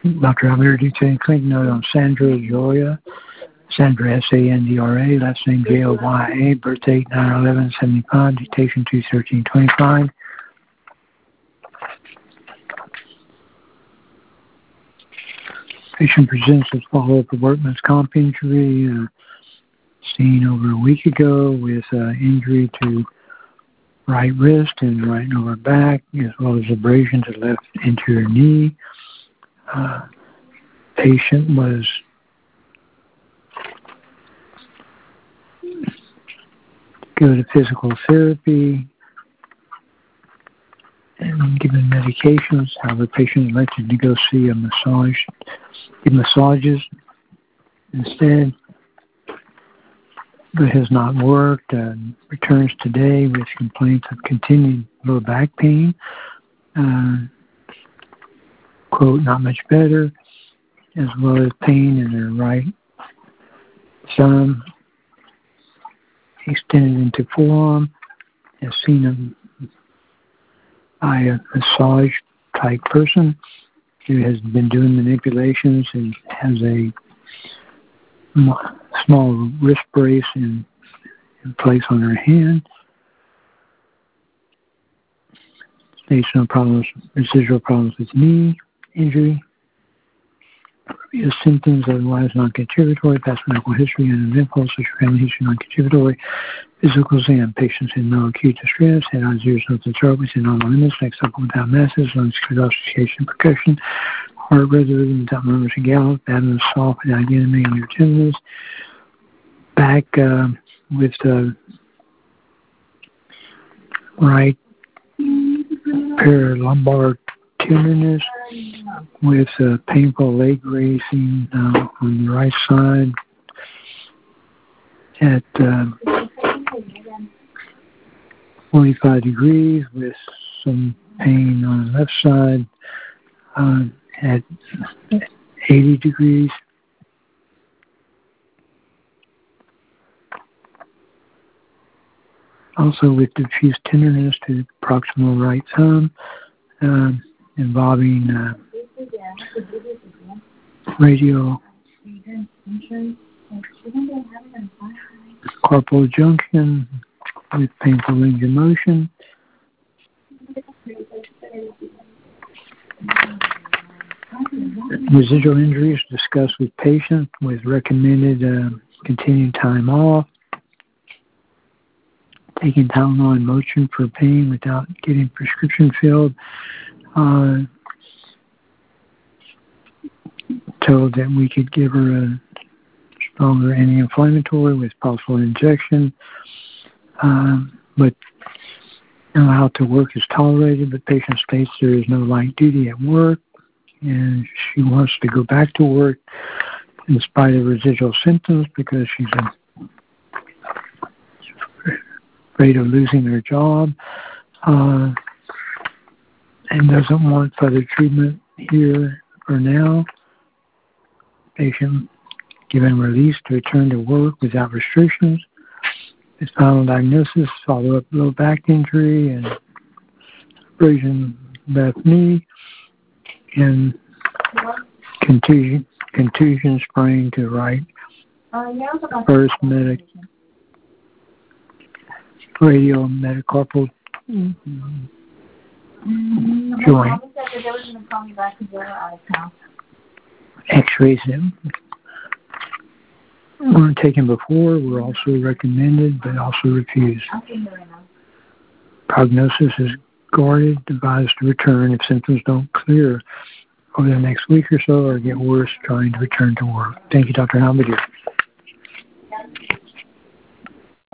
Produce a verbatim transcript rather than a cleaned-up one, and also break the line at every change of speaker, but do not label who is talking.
Doctor Almeida, do you take a clinic note on Sandra Joya? Sandra, S A N D R A, last name J O Y A, birth date nine eleven seventy-five, dictation two thirteen twenty-five. Patient presents with follow-up of workman's comp injury, uh, seen over a week ago with uh, injury to right wrist and right lower back, as well as abrasion to left anterior knee. Uh, patient was go to physical therapy and given medications. However, patient elected to go see a massage, get massages instead, but has not worked. Uh, returns today with complaints of continued lower back pain. Uh, quote, not much better, as well as pain in her right thumb, extended into forearm, has seen a, by a massage type person who has been doing manipulations and has a small wrist brace in, in place on her hand. States no problems, residual problems with knee injury. Previous symptoms otherwise non-contributory, past medical history and eventful social family history non-contributory, physical exam, patients in no acute distress, head on zeros, notes and throat within normal limits, next up without masses, lungs, ossification, percussion, heart rhythm without murmurs and gallop, abdomen soft without enemy on your tenderness, back uh, with uh, right paralumbar tenderness, with uh, painful leg racing uh, on the right side at uh, forty-five degrees, with some pain on the left side uh, at eighty degrees. Also with diffuse tenderness to the proximal right thumb, uh, involving uh, radial corporal junction with painful range of motion. Residual injuries discussed with patient with recommended uh, continued time off. Taking Tylenol and Motrin for pain without getting prescription filled. Uh, told that we could give her a stronger anti-inflammatory with possible injection. Um, but allowed to work is tolerated, but patient states there is no light duty at work, and she wants to go back to work in spite of residual symptoms because she's afraid of losing her job uh, and doesn't want further treatment here for now. Patient given release to return to work without restrictions. His final diagnosis, follow-up low back injury and abrasion left knee and contusion, contusion sprain to right first medic radial metacarpal mm-hmm. joint. X-rays weren't taken before, were also recommended, but also refused. Prognosis is guarded, advised to return if symptoms don't clear over the next week or so or get worse trying to return to work. Thank you, Doctor Halbedier.